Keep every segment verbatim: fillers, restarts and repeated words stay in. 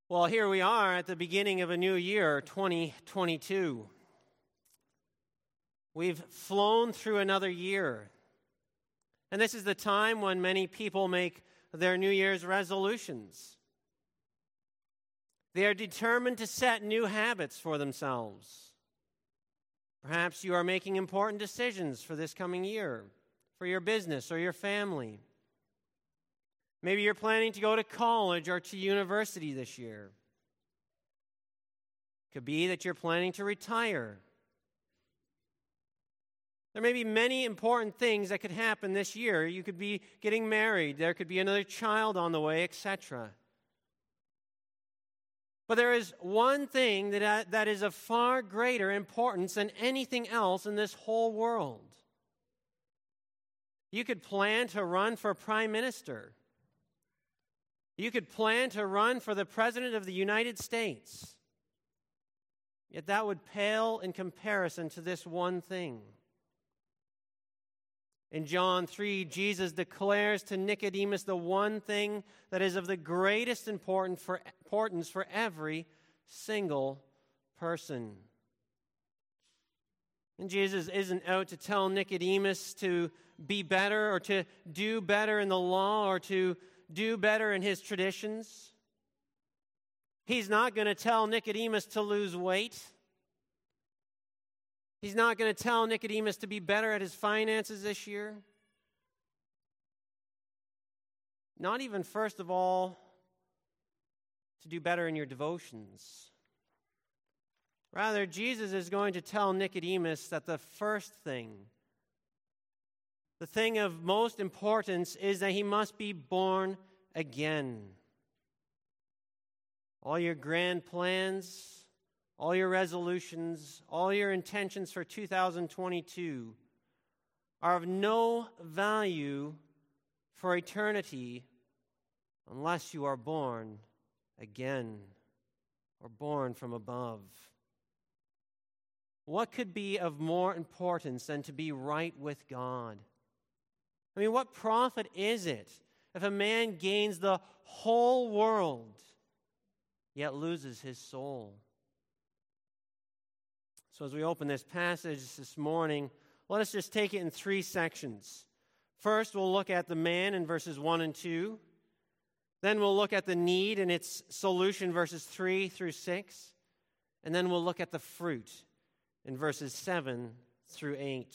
Well, here we are at the beginning of a new year, twenty twenty-two. We've flown through another year. And this is the time when many people make their New Year's resolutions. They are determined to set new habits for themselves. Perhaps you are making important decisions for this coming year, for your business or your family. Maybe you're planning to go to college or to university this year. It could be that you're planning to retire. There may be many important things that could happen this year. You could be getting married. There could be another child on the way, et cetera. But there is one thing that, that is of far greater importance than anything else in this whole world. You could plan to run for prime minister. You could plan to run for the President of the United States. Yet that would pale in comparison to this one thing. In John three, Jesus declares to Nicodemus the one thing that is of the greatest importance for, importance for every single person. And Jesus isn't out to tell Nicodemus to be better or to do better in the law or to do better in his traditions. He's not going to tell Nicodemus to lose weight. He's not going to tell Nicodemus to be better at his finances this year. Not even, first of all, to do better in your devotions. Rather, Jesus is going to tell Nicodemus that the first thing, the thing of most importance, is that he must be born again. All your grand plans, all your resolutions, all your intentions for two thousand twenty-two are of no value for eternity unless you are born again or born from above. What could be of more importance than to be right with God? I mean, what profit is it if a man gains the whole world yet loses his soul? So as we open this passage this morning, let us just take it in three sections. First, we'll look at the man in verses one and two. Then we'll look at the need and its solution, verses three through six. And then we'll look at the fruit in verses seven through eight.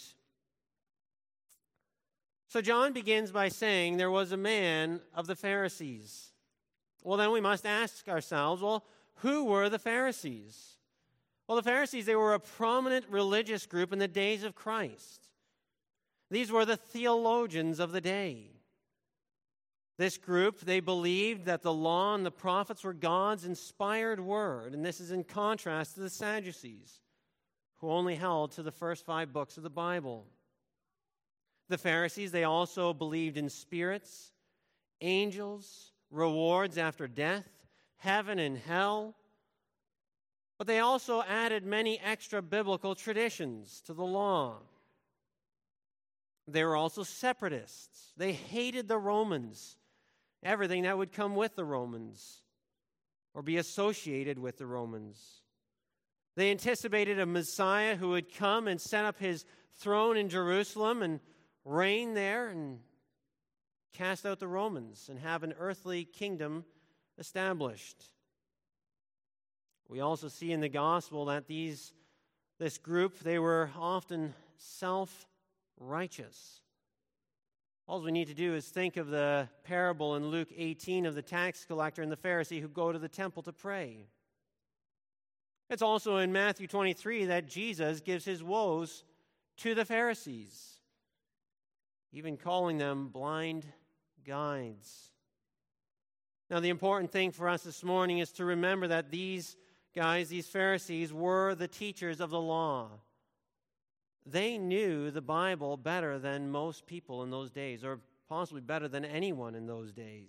So John begins by saying there was a man of the Pharisees. Well, then we must ask ourselves, well, who were the Pharisees? Well, the Pharisees, they were a prominent religious group in the days of Christ. These were the theologians of the day. This group, they believed that the law and the prophets were God's inspired word, and this is in contrast to the Sadducees, who only held to the first five books of the Bible. The Pharisees, they also believed in spirits, angels, rewards after death, heaven and hell. But they also added many extra biblical traditions to the law. They were also separatists. They hated the Romans, everything that would come with the Romans or be associated with the Romans. They anticipated a Messiah who would come and set up his throne in Jerusalem and reign there and cast out the Romans and have an earthly kingdom established. We also see in the gospel that these this group, they were often self-righteous. All we need to do is think of the parable in Luke eighteen of the tax collector and the Pharisee who go to the temple to pray. It's also in Matthew twenty-three that Jesus gives his woes to the Pharisees, even calling them blind guides. Now, the important thing for us this morning is to remember that these guys, these Pharisees, were the teachers of the law. They knew the Bible better than most people in those days, or possibly better than anyone in those days.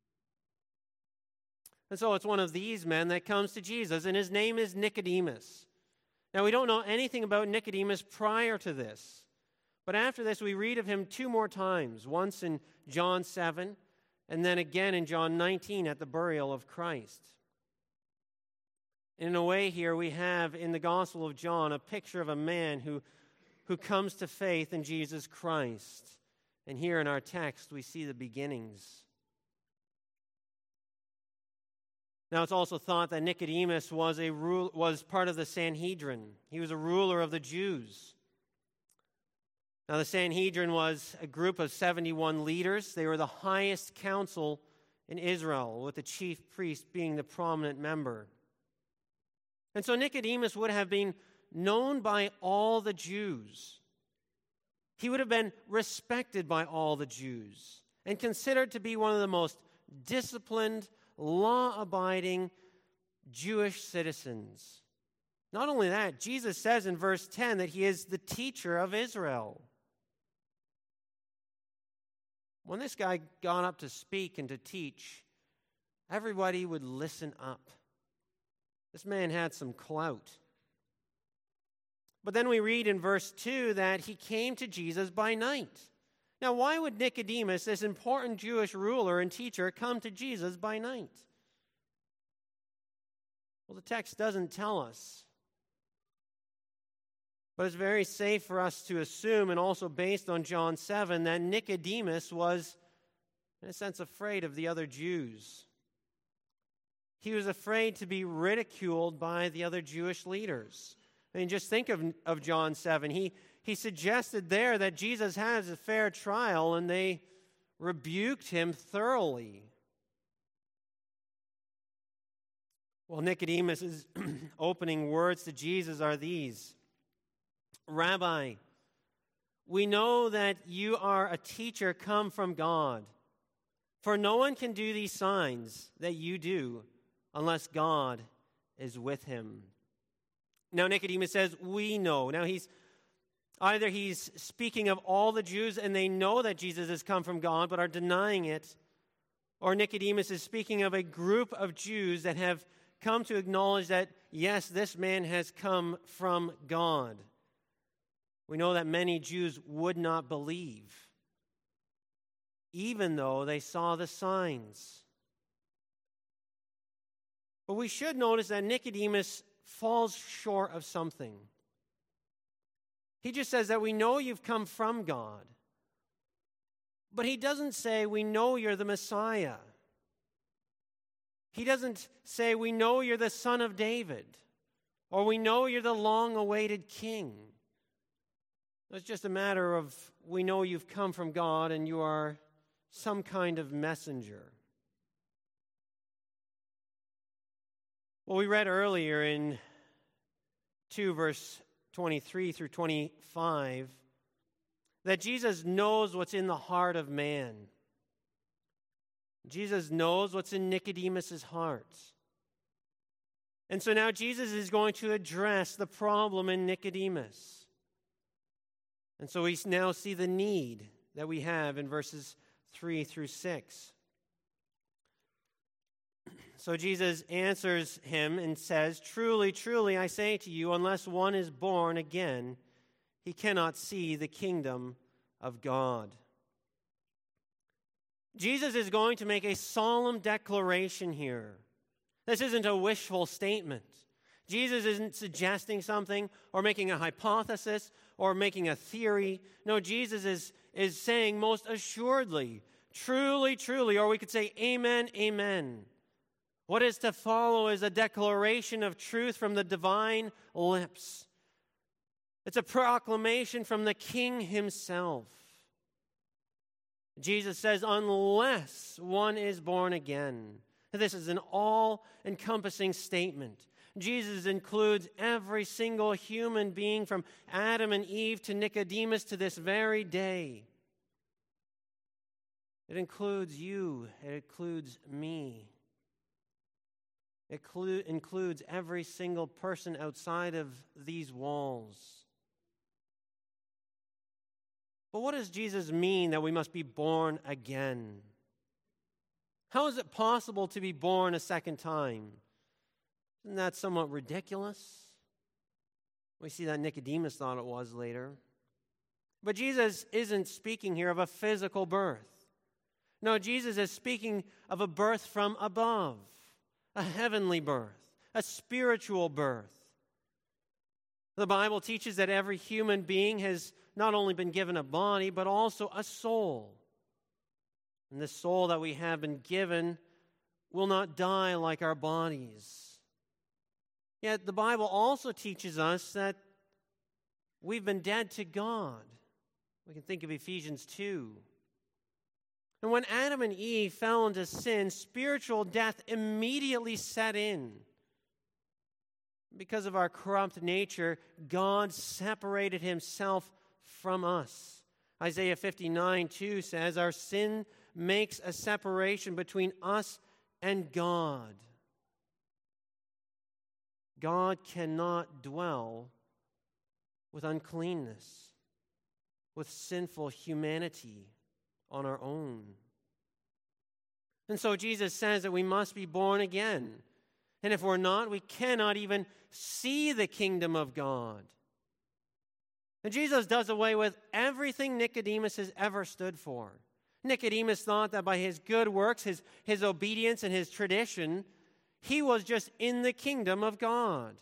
And so it's one of these men that comes to Jesus, and his name is Nicodemus. Now, we don't know anything about Nicodemus prior to this, but after this we read of him two more times, once in John seven, and then again in John nineteen at the burial of Christ. In a way here, we have in the Gospel of John a picture of a man who, who comes to faith in Jesus Christ. And here in our text, we see the beginnings. Now, it's also thought that Nicodemus was, a rule, was part of the Sanhedrin. He was a ruler of the Jews. Now, the Sanhedrin was a group of seventy-one leaders. They were the highest council in Israel, with the chief priest being the prominent member. And so Nicodemus would have been known by all the Jews. He would have been respected by all the Jews and considered to be one of the most disciplined, law-abiding Jewish citizens. Not only that, Jesus says in verse ten that he is the teacher of Israel. When this guy got up to speak and to teach, everybody would listen up. This man had some clout. But then we read in verse two that he came to Jesus by night. Now, why would Nicodemus, this important Jewish ruler and teacher, come to Jesus by night? Well, the text doesn't tell us. But it's very safe for us to assume, and also based on John seven, that Nicodemus was, in a sense, afraid of the other Jews. He was afraid to be ridiculed by the other Jewish leaders. I mean, just think of, of John seven. He, he suggested there that Jesus has a fair trial, and they rebuked him thoroughly. Well, Nicodemus' opening words to Jesus are these. Rabbi, we know that you are a teacher come from God, for no one can do these signs that you do unless God is with him. Now Nicodemus says, we know. Now he's either he's speaking of all the Jews and they know that Jesus has come from God but are denying it, or Nicodemus is speaking of a group of Jews that have come to acknowledge that, yes, this man has come from God. We know that many Jews would not believe, even though they saw the signs. But we should notice that Nicodemus falls short of something. He just says that we know you've come from God, but he doesn't say we know you're the Messiah. He doesn't say we know you're the son of David, or we know you're the long-awaited king. It's just a matter of we know you've come from God and you are some kind of messenger. Well, we read earlier in two, verse twenty-three through twenty-five, that Jesus knows what's in the heart of man. Jesus knows what's in Nicodemus' heart. And so now Jesus is going to address the problem in Nicodemus. And so we now see the need that we have in verses three through six. So Jesus answers him and says, truly, truly, I say to you, unless one is born again, he cannot see the kingdom of God. Jesus is going to make a solemn declaration here. This isn't a wishful statement. Jesus isn't suggesting something or making a hypothesis or making a theory. No, Jesus is, is saying most assuredly, truly, truly, or we could say amen, amen. What is to follow is a declaration of truth from the divine lips. It's a proclamation from the King himself. Jesus says, unless one is born again. This is an all-encompassing statement. Jesus includes every single human being from Adam and Eve to Nicodemus to this very day. It includes you. It includes me. It clu- includes every single person outside of these walls. But what does Jesus mean that we must be born again? How is it possible to be born a second time? Isn't that somewhat ridiculous? We see that Nicodemus thought it was later. But Jesus isn't speaking here of a physical birth. No, Jesus is speaking of a birth from above, a heavenly birth, a spiritual birth. The Bible teaches that every human being has not only been given a body, but also a soul. And the soul that we have been given will not die like our bodies. Yet the Bible also teaches us that we've been dead to God. We can think of Ephesians two. And when Adam and Eve fell into sin, spiritual death immediately set in. Because of our corrupt nature, God separated himself from us. Isaiah fifty-nine two says, our sin makes a separation between us and God. God cannot dwell with uncleanness, with sinful humanity on our own. And so Jesus says that we must be born again. And if we're not, we cannot even see the kingdom of God. And Jesus does away with everything Nicodemus has ever stood for. Nicodemus thought that by his good works, his, his obedience, and his tradition, he was just in the kingdom of God.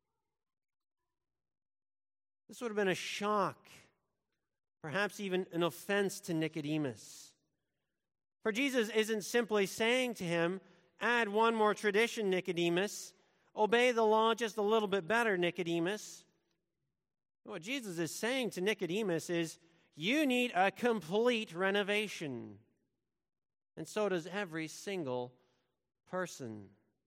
This would have been a shock, perhaps even an offense to Nicodemus. For Jesus isn't simply saying to him, add one more tradition, Nicodemus. Obey the law just a little bit better, Nicodemus. What Jesus is saying to Nicodemus is, you need a complete renovation. And so does every single person.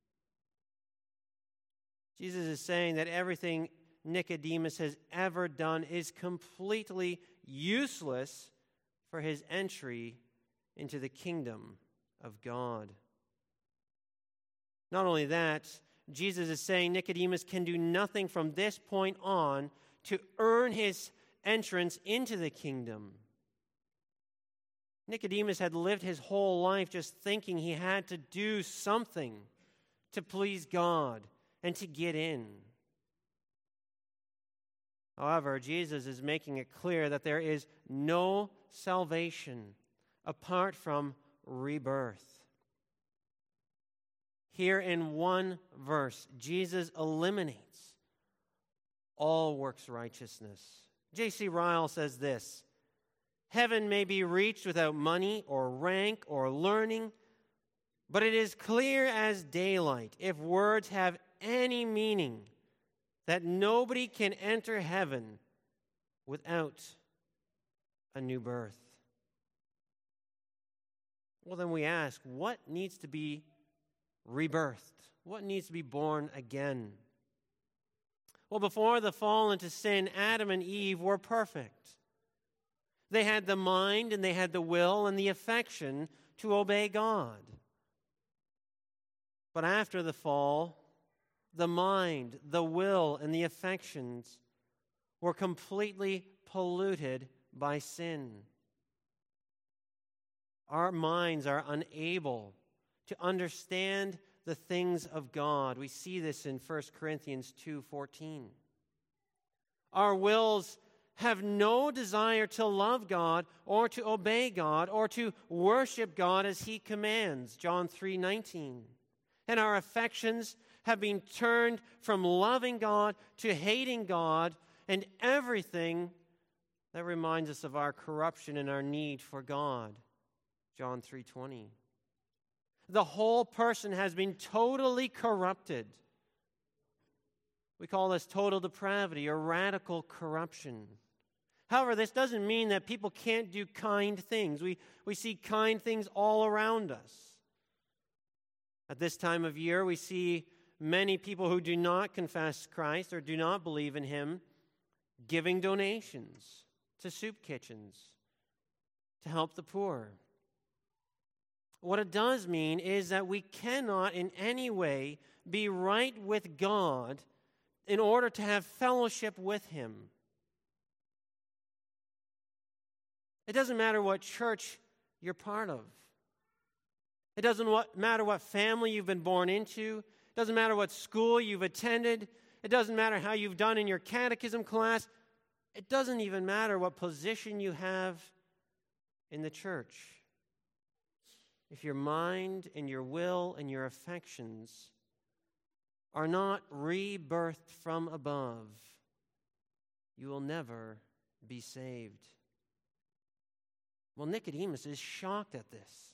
Jesus is saying that everything Nicodemus has ever done is completely useless for his entry into the kingdom of God. Not only that, Jesus is saying Nicodemus can do nothing from this point on to earn his entrance into the kingdom. Nicodemus had lived his whole life just thinking he had to do something to please God and to get in. However, Jesus is making it clear that there is no salvation apart from rebirth. Here in one verse, Jesus eliminates all works righteousness. J C Ryle says this, heaven may be reached without money or rank or learning, but it is clear as daylight, if words have any meaning, that nobody can enter heaven without a new birth. Well, then we ask, what needs to be rebirthed? What needs to be born again? Well, before the fall into sin, Adam and Eve were perfect. They had the mind and they had the will and the affection to obey God. But after the fall, the mind, the will, and the affections were completely polluted by sin. Our minds are unable to understand the things of God. We see this in First Corinthians two fourteen. Our wills have no desire to love God or to obey God or to worship God as He commands, John three nineteen. And our affections have been turned from loving God to hating God and everything that reminds us of our corruption and our need for God, John three twenty. The whole person has been totally corrupted. We call this total depravity or radical corruption. However, this doesn't mean that people can't do kind things. We, we see kind things all around us. At this time of year, we see many people who do not confess Christ or do not believe in Him giving donations to soup kitchens to help the poor. What it does mean is that we cannot in any way be right with God in order to have fellowship with Him. It doesn't matter what church you're part of. It doesn't what, matter what family you've been born into. It doesn't matter what school you've attended. It doesn't matter how you've done in your catechism class. It doesn't even matter what position you have in the church. If your mind and your will and your affections are not rebirthed from above, you will never be saved. Well, Nicodemus is shocked at this.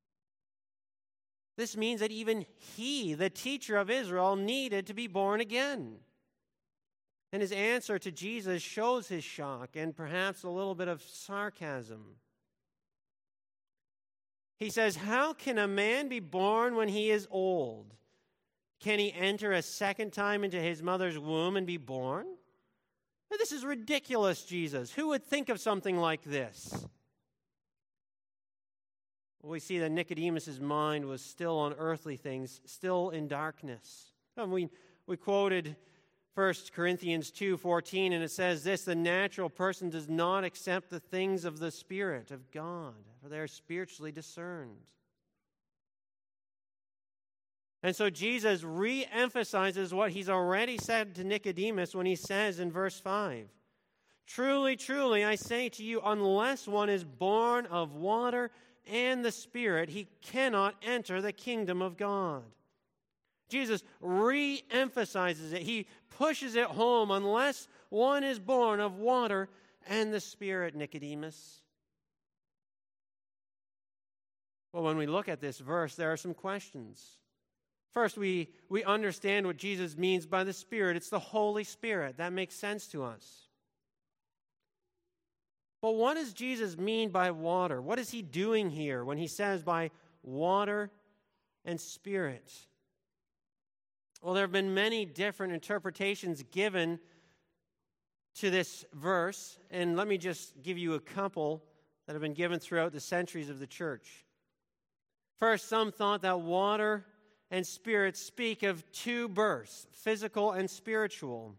This means that even he, the teacher of Israel, needed to be born again. And his answer to Jesus shows his shock and perhaps a little bit of sarcasm. He says, "How can a man be born when he is old? Can he enter a second time into his mother's womb and be born? This is ridiculous, Jesus. Who would think of something like this?" Well, we see that Nicodemus' mind was still on earthly things, still in darkness. And we, we quoted First Corinthians two fourteen, and it says this, "The natural person does not accept the things of the Spirit of God, for they are spiritually discerned." And so Jesus re-emphasizes what he's already said to Nicodemus when he says in verse five, "Truly, truly, I say to you, unless one is born of water and the Spirit, he cannot enter the kingdom of God." Jesus re-emphasizes it. He pushes it home. Unless one is born of water and the Spirit, Nicodemus. Well, when we look at this verse, there are some questions. First, we, we understand what Jesus means by the Spirit. It's the Holy Spirit. That makes sense to us. But what does Jesus mean by water? What is he doing here when he says by water and Spirit? Well, there have been many different interpretations given to this verse, and let me just give you a couple that have been given throughout the centuries of the church. First, some thought that water and Spirit speak of two births, physical and spiritual.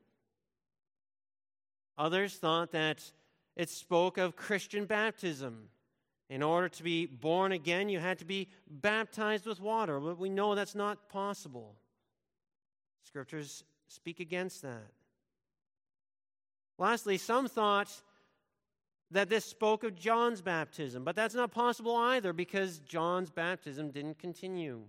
Others thought that it spoke of Christian baptism. In order to be born again, you had to be baptized with water, but we know that's not possible. Scriptures speak against that. Lastly, some thought that this spoke of John's baptism, but that's not possible either because John's baptism didn't continue.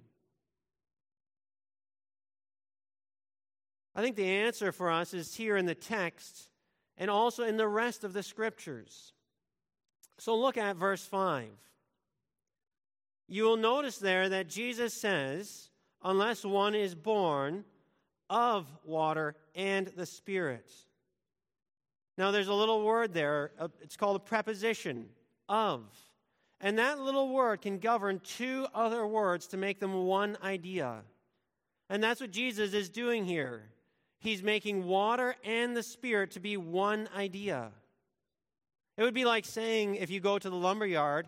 I think the answer for us is here in the text and also in the rest of the Scriptures. So look at verse five. You will notice there that Jesus says, unless one is born of water and the Spirit. Now there's a little word there. It's called a preposition, of. And that little word can govern two other words to make them one idea. And that's what Jesus is doing here. He's making water and the Spirit to be one idea. It would be like saying, if you go to the lumber yard,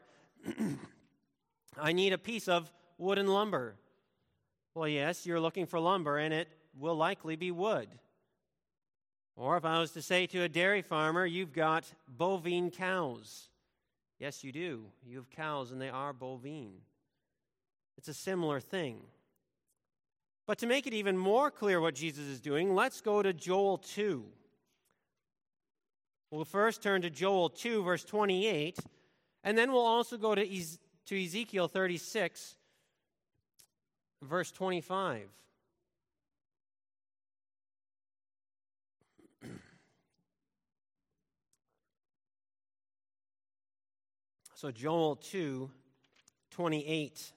I need a piece of wooden lumber. Well, yes, you're looking for lumber, and it will likely be wood. Or if I was to say to a dairy farmer, you've got bovine cows. Yes, you do. You have cows, and they are bovine. It's a similar thing. But to make it even more clear what Jesus is doing, let's go to Joel two. We'll first turn to Joel two, verse twenty-eight, and then we'll also go to, Ez- to Ezekiel thirty-six, verse twenty-five. So Joel two, twenty-eight.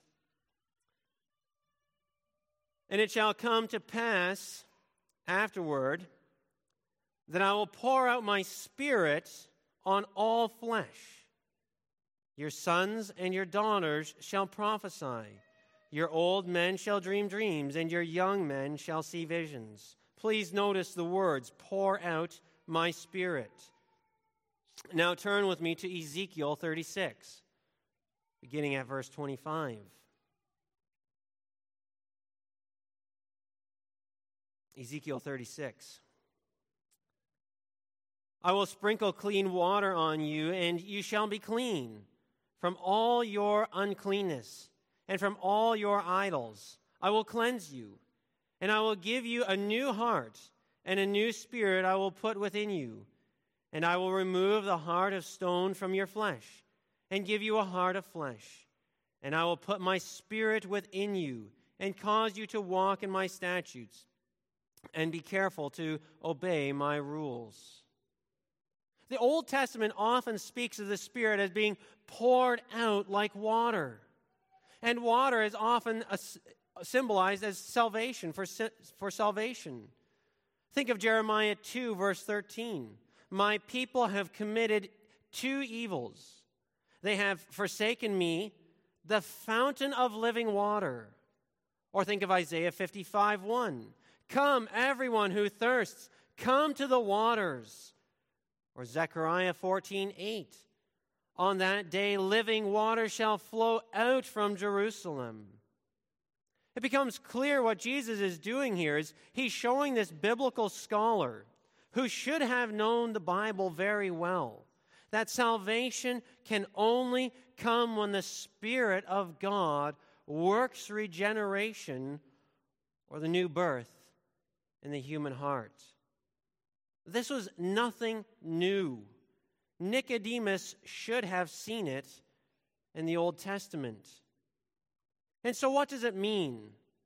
And it shall come to pass afterward that I will pour out my Spirit on all flesh. Your sons and your daughters shall prophesy. Your old men shall dream dreams, and your young men shall see visions. Please notice the words, pour out my Spirit. Now turn with me to Ezekiel thirty-six, beginning at verse twenty-five. Ezekiel thirty-six. I will sprinkle clean water on you, and you shall be clean from all your uncleanness and from all your idols. I will cleanse you, and I will give you a new heart, and a new spirit I will put within you. And I will remove the heart of stone from your flesh, and give you a heart of flesh. And I will put my Spirit within you, and cause you to walk in my statutes, and be careful to obey my rules. The Old Testament often speaks of the Spirit as being poured out like water. And water is often a, symbolized as salvation, for, for salvation. Think of Jeremiah two, verse thirteen. My people have committed two evils. They have forsaken me, the fountain of living water. Or think of Isaiah fifty-five, one. Come, everyone who thirsts, come to the waters. Or Zechariah fourteen, eight. On that day, living water shall flow out from Jerusalem. It becomes clear what Jesus is doing here is he's showing this biblical scholar who should have known the Bible very well that salvation can only come when the Spirit of God works regeneration or the new birth in the human heart. This was nothing new. Nicodemus should have seen it in the Old Testament. And so what does it mean?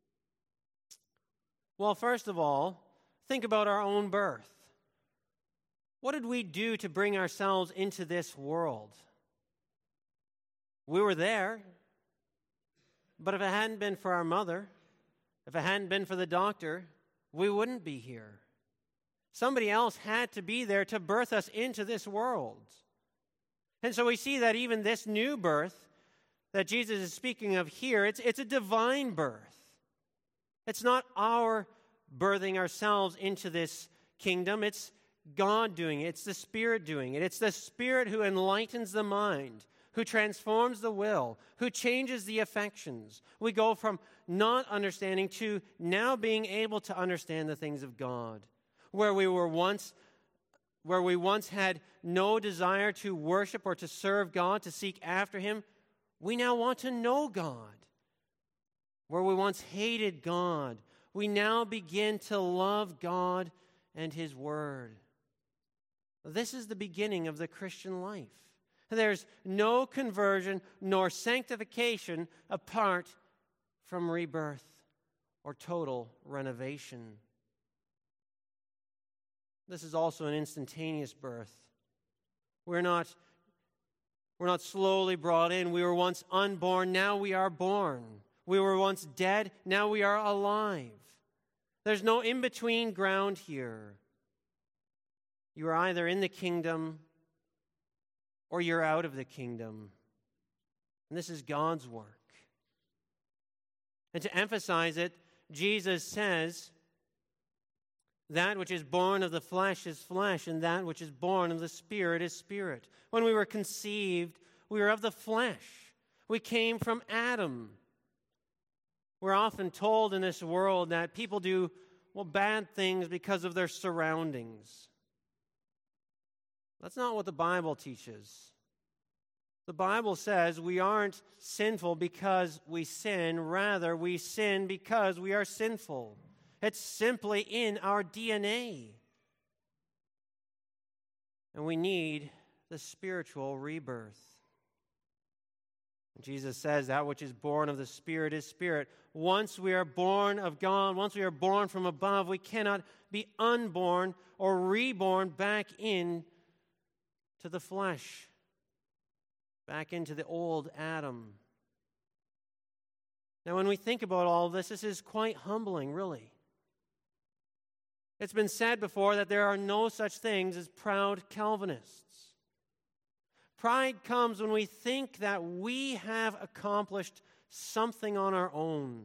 Well, first of all, think about our own birth. What did we do to bring ourselves into this world? We were there, but if it hadn't been for our mother, if it hadn't been for the doctor, we wouldn't be here. Somebody else had to be there to birth us into this world. And so we see that even this new birth that Jesus is speaking of here, it's, it's a divine birth. It's not our birthing ourselves into this kingdom. It's God doing it. It's the Spirit doing it. It's the Spirit who enlightens the mind, who transforms the will, who changes the affections. We go from not understanding to now being able to understand the things of God. Where we were once, where we once had no desire to worship or to serve God, to seek after Him, we now want to know God. Where we once hated God, we now begin to love God and His Word. This is the beginning of the Christian life. There's no conversion nor sanctification apart from rebirth or total renovation. This is also an instantaneous birth. We're not, we're not slowly brought in. We were once unborn, now we are born. We were once dead, now we are alive. There's no in-between ground here. You are either in the kingdom or you're out of the kingdom. And this is God's work. And to emphasize it, Jesus says, that which is born of the flesh is flesh, and that which is born of the Spirit is spirit. When we were conceived, we were of the flesh. We came from Adam. We're often told in this world that people do, well, bad things because of their surroundings. That's not what the Bible teaches. The Bible says we aren't sinful because we sin. Rather, we sin because we are sinful. It's simply in our D N A. And we need the spiritual rebirth. Jesus says that which is born of the Spirit is spirit. Once we are born of God, once we are born from above, we cannot be unborn or reborn back in to the flesh, back into the old Adam. Now, when we think about all this, this is quite humbling, really. It's been said before that there are no such things as proud Calvinists. Pride comes when we think that we have accomplished something on our own.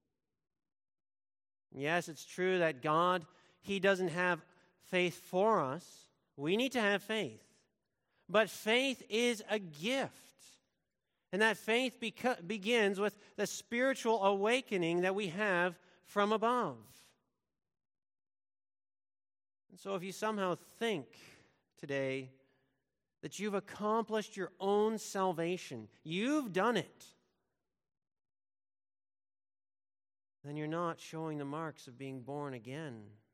Yes, it's true that God, He doesn't have faith for us. We need to have faith. But faith is a gift. And that faith beca- begins with the spiritual awakening that we have from above. And so if you somehow think today that you've accomplished your own salvation, you've done it, then you're not showing the marks of being born again.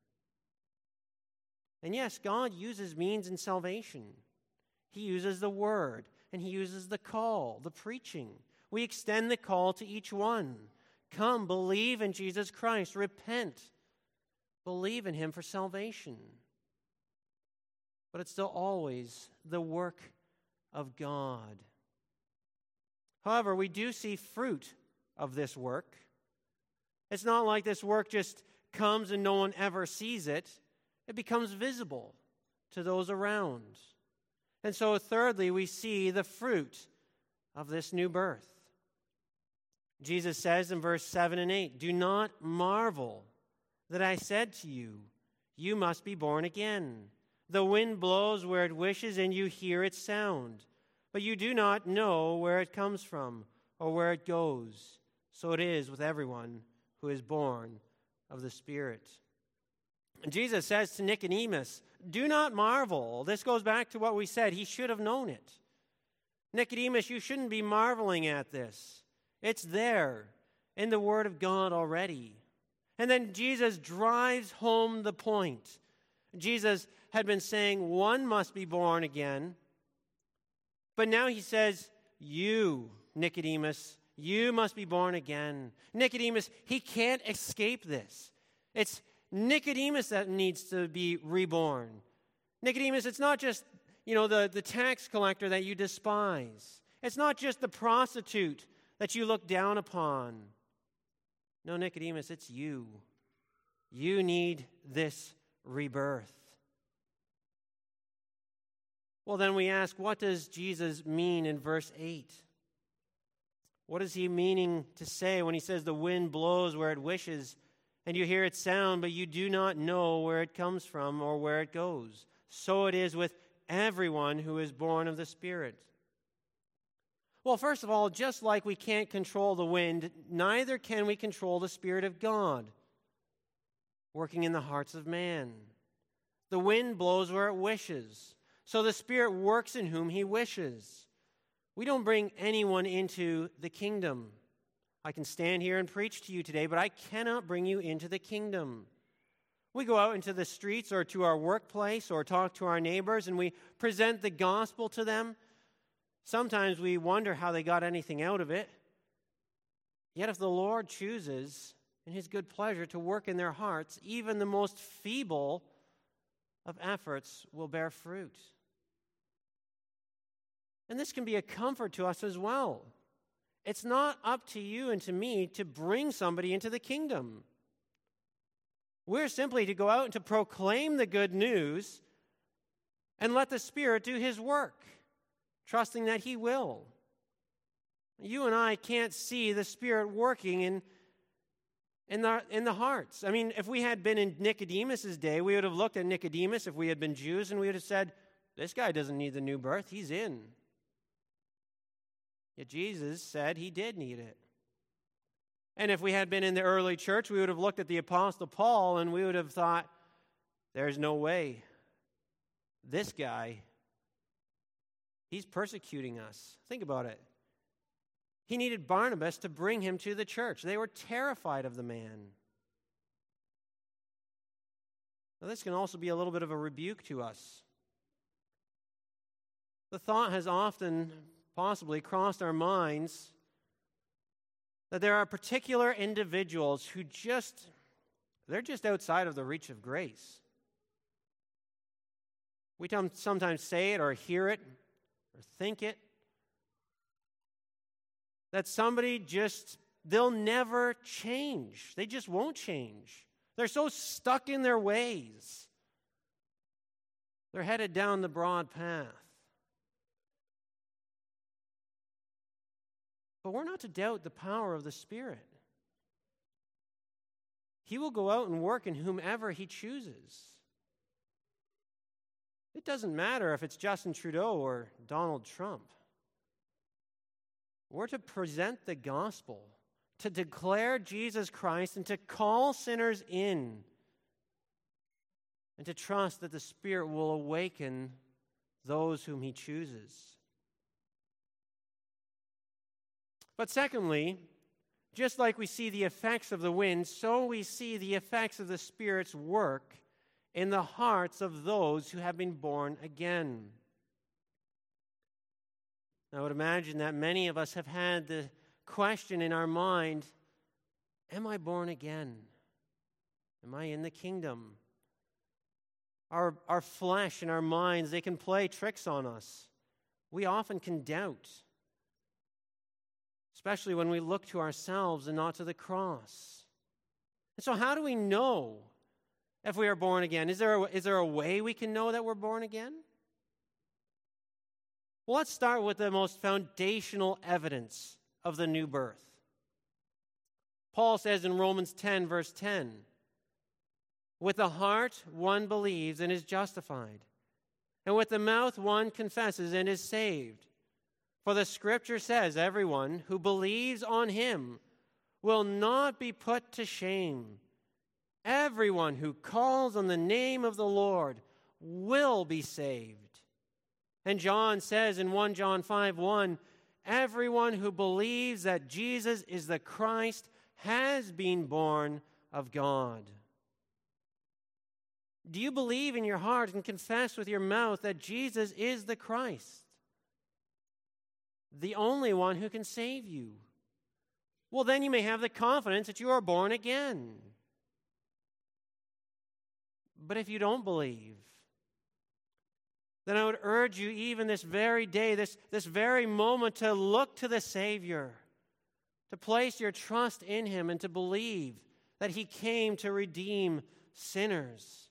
And yes, God uses means in salvation. He uses the word, and He uses the call, the preaching. We extend the call to each one. Come, believe in Jesus Christ, repent, believe in him for salvation. But it's still always the work of God. However, we do see fruit of this work. It's not like this work just comes and no one ever sees it. It becomes visible to those around. And so, thirdly, we see the fruit of this new birth. Jesus says in verse seven and eight, "Do not marvel that I said to you, you must be born again. The wind blows where it wishes, and you hear its sound, but you do not know where it comes from or where it goes. So it is with everyone who is born of the Spirit." And Jesus says to Nicodemus, do not marvel. This goes back to what we said. He should have known it. Nicodemus, you shouldn't be marveling at this. It's there in the Word of God already. And then Jesus drives home the point. Jesus had been saying one must be born again. But now he says, you, Nicodemus, you must be born again. Nicodemus, he can't escape this. It's Nicodemus that needs to be reborn. Nicodemus, it's not just, you know, the, the tax collector that you despise. It's not just the prostitute that you look down upon. No, Nicodemus, it's you. You need this rebirth. Well, then we ask, what does Jesus mean in verse eight? What is he meaning to say when he says the wind blows where it wishes and you hear its sound, but you do not know where it comes from or where it goes? So it is with everyone who is born of the Spirit. Well, first of all, just like we can't control the wind, neither can we control the Spirit of God working in the hearts of man. The wind blows where it wishes. So the Spirit works in whom he wishes. We don't bring anyone into the kingdom. I can stand here and preach to you today, but I cannot bring you into the kingdom. We go out into the streets or to our workplace or talk to our neighbors and we present the gospel to them. Sometimes we wonder how they got anything out of it. Yet if the Lord chooses in his good pleasure to work in their hearts, even the most feeble of efforts will bear fruit. And this can be a comfort to us as well. It's not up to you and to me to bring somebody into the kingdom. We're simply to go out and to proclaim the good news and let the Spirit do his work, trusting that he will. You and I can't see the Spirit working in, in, the, in the hearts. I mean, if we had been in Nicodemus' day, we would have looked at Nicodemus, if we had been Jews, and we would have said, this guy doesn't need the new birth, he's in. Yet Jesus said he did need it. And if we had been in the early church, we would have looked at the Apostle Paul and we would have thought, there's no way. This guy, he's persecuting us. Think about it. He needed Barnabas to bring him to the church. They were terrified of the man. Now, this can also be a little bit of a rebuke to us. The thought has often possibly crossed our minds that there are particular individuals who just, they're just outside of the reach of grace. We sometimes say it or hear it or think it, that somebody just, they'll never change. They just won't change. They're so stuck in their ways. They're headed down the broad path. But we're not to doubt the power of the Spirit. He will go out and work in whomever he chooses. It doesn't matter if it's Justin Trudeau or Donald Trump. We're to present the gospel, to declare Jesus Christ, and to call sinners in, and to trust that the Spirit will awaken those whom he chooses. But secondly, just like we see the effects of the wind, so we see the effects of the Spirit's work in the hearts of those who have been born again. I would imagine that many of us have had the question in our mind, am I born again? Am I in the kingdom? Our, our flesh and our minds, they can play tricks on us. We often can doubt, especially when we look to ourselves and not to the cross. And so how do we know if we are born again? Is there a, is there a way we can know that we're born again? Well, let's start with the most foundational evidence of the new birth. Paul says in Romans ten, verse ten, with the heart one believes and is justified, and with the mouth one confesses and is saved. For the Scripture says, everyone who believes on him will not be put to shame. Everyone who calls on the name of the Lord will be saved. And John says in First John five one, everyone who believes that Jesus is the Christ has been born of God. Do you believe in your heart and confess with your mouth that Jesus is the Christ, the only one who can save you? Well, then you may have the confidence that you are born again. But if you don't believe, then I would urge you even this very day, this, this very moment, to look to the Savior, to place your trust in Him and to believe that He came to redeem sinners.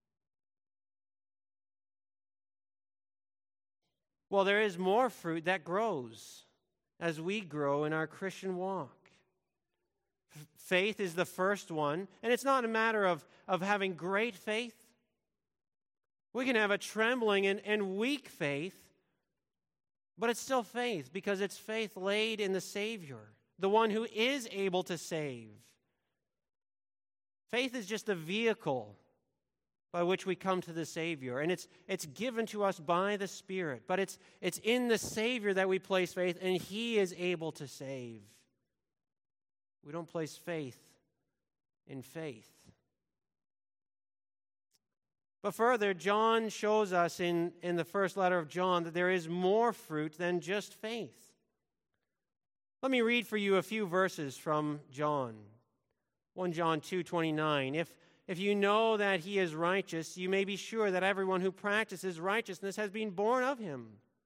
Well, there is more fruit that grows as we grow in our Christian walk. F- faith is the first one, and it's not a matter of, of having great faith. We can have a trembling and, and weak faith, but it's still faith because it's faith laid in the Savior, the one who is able to save. Faith is just a vehicle by which we come to the Savior, and it's it's given to us by the Spirit, but it's it's in the Savior that we place faith, and He is able to save. We don't place faith in faith. But further, John shows us in, in the first letter of John that there is more fruit than just faith. Let me read for you a few verses from John. First John two twenty-nine. If, if you know that He is righteous, you may be sure that everyone who practices righteousness has been born of Him.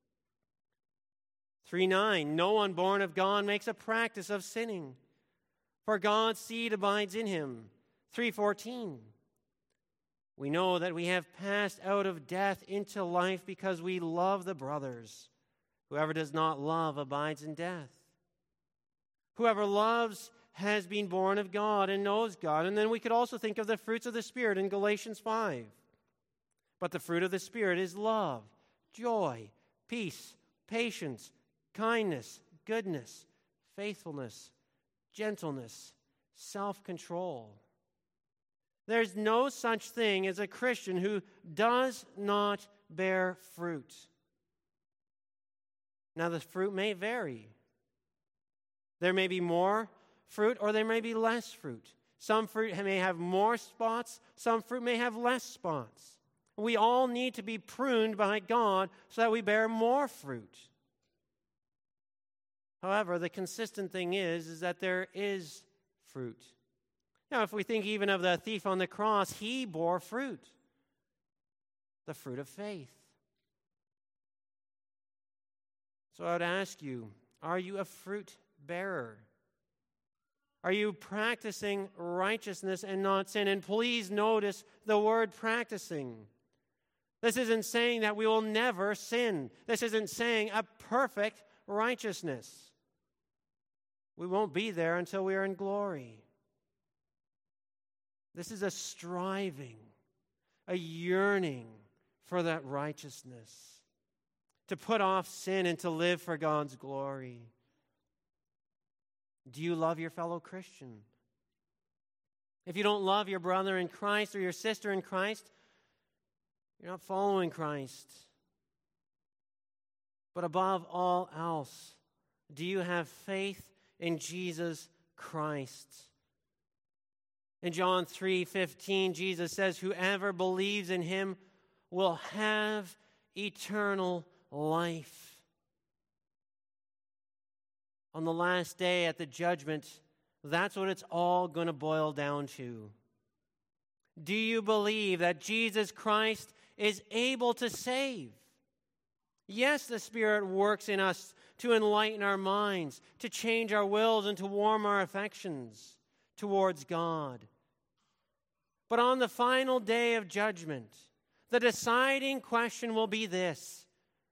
three nine. No one born of God makes a practice of sinning, for God's seed abides in him. three fourteen. We know that we have passed out of death into life because we love the brothers. Whoever does not love abides in death. Whoever loves has been born of God and knows God. And then we could also think of the fruits of the Spirit in Galatians five. But the fruit of the Spirit is love, joy, peace, patience, kindness, goodness, faithfulness, gentleness, self-control. There's no such thing as a Christian who does not bear fruit. Now, the fruit may vary. There may be more fruit or there may be less fruit. Some fruit may have more spots, some fruit may have less spots. We all need to be pruned by God so that we bear more fruit. However, the consistent thing is, is that there is fruit. Now, if we think even of the thief on the cross, he bore fruit, the fruit of faith. So I would ask you, are you a fruit bearer? Are you practicing righteousness and not sin? And please notice the word practicing. This isn't saying that we will never sin. This isn't saying a perfect righteousness. We won't be there until we are in glory. This is a striving, a yearning for that righteousness, to put off sin and to live for God's glory. Do you love your fellow Christian? If you don't love your brother in Christ or your sister in Christ, you're not following Christ. But above all else, do you have faith in Jesus Christ? In John three fifteen, Jesus says, whoever believes in him will have eternal life. On the last day at the judgment, that's what it's all going to boil down to. Do you believe that Jesus Christ is able to save? Yes, the Spirit works in us to enlighten our minds, to change our wills, and to warm our affections towards God. But on the final day of judgment, the deciding question will be this: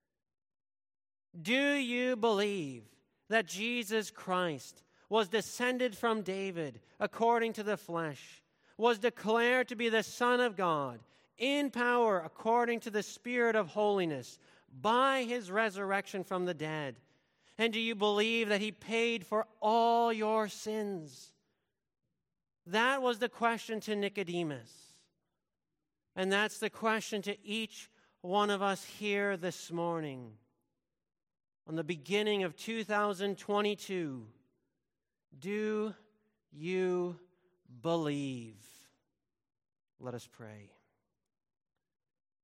do you believe that Jesus Christ was descended from David according to the flesh, was declared to be the Son of God in power according to the Spirit of holiness by his resurrection from the dead? And do you believe that he paid for all your sins? That was the question to Nicodemus. And that's the question to each one of us here this morning. On the beginning of two thousand twenty-two, do you believe? Let us pray.